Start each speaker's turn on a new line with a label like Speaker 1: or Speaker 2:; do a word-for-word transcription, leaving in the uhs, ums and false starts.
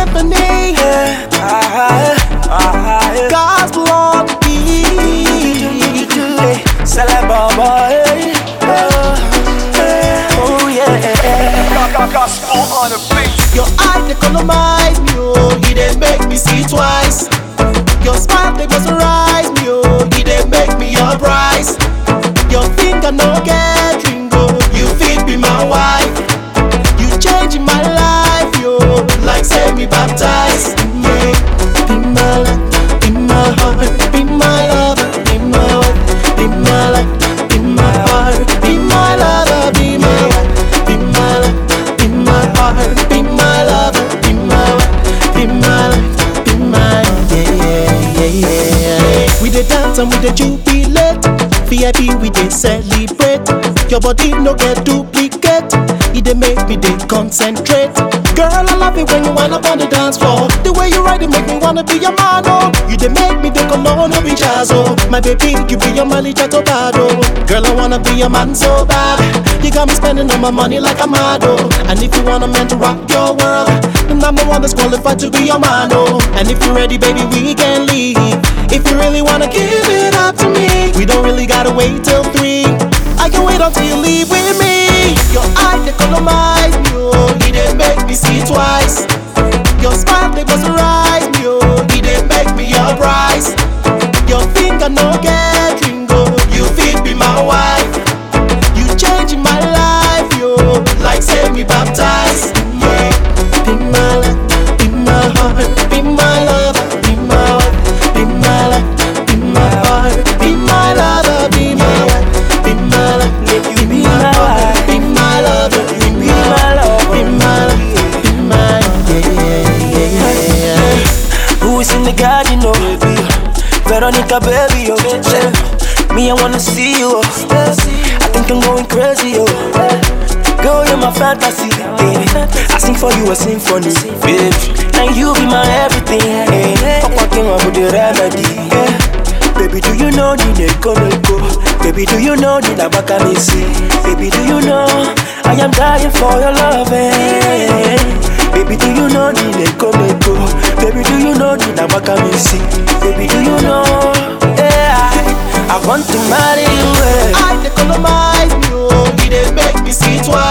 Speaker 1: Tiffany.
Speaker 2: Yeah, ah, ah, yeah.
Speaker 1: God's glory.
Speaker 2: Celeb boy. Oh yeah.
Speaker 3: Gospel on the beat.
Speaker 1: Your eye they colonize me, oh, he they make me see twice. Your smile they mesmerize me, oh, he they make me your prize. Your finger no get ring, oh, you fit be my wife. You changing my life, yo, like say me baptized. Yeah. Be my life, be my heart, be my lover, be my wife, be my life, be my heart, be my lover, be my wife, be my life, be my heart, be my lover, be my wife, be my life, be my yeah yeah yeah. We dey dance and we dey jubilate, V I P we dey celebrate. Your body no get duplicate, it dey make me dey concentrate. Girl, I love it when you wind up on the dance floor. The way you ride it make me wanna be your man, oh. You dey make me dey cologne, no be jazz, oh. My baby, you be your Mali Chato Bado. Girl, I wanna be your man so bad. You got me spending all my money like I'm mad, oh. And if you want a man to rock your world, then I'm the one that's qualified to be your man, oh. And if you're ready, baby, we can leave. If you really wanna give it up to me, we don't really gotta wait till three. I can wait until you leave with me. Your eye they colonize me, oh, it they make me see twice. Your smile they mesmerize me, oh, it they make me your prize. Your finger no get ring, oh, you fit be my wife. You changing my life, yo, like say me baptized. Yeah. Be my life, be my heart, be my lover, be my wife, be my life, be my heart, be my lover, be my wife. Be my life, make you be my heart, be my lover, be my love, be my life, be my yeah yeah yeah.
Speaker 2: Who is in the garden, oh baby? Veronica, baby, oh yeah. Me, I wanna see you, oh. I think I'm going crazy, oh. Girl, you're my fantasy, yeah. I sing for you a symphony, babe. Now you be my everything, yeah. Papa came up with the remedy, yeah. Baby, do you know ni neko neko? Baby, do you know ni nabaka misi? Baby, do you know I am dying for your love, eh? Baby, do you know ni neko neko? Baby, do you know ni nabaka misi? Baby, do you know? Yeah, I, I want to marry you, eh?
Speaker 1: I they colonize me, oh, it they make me see twice.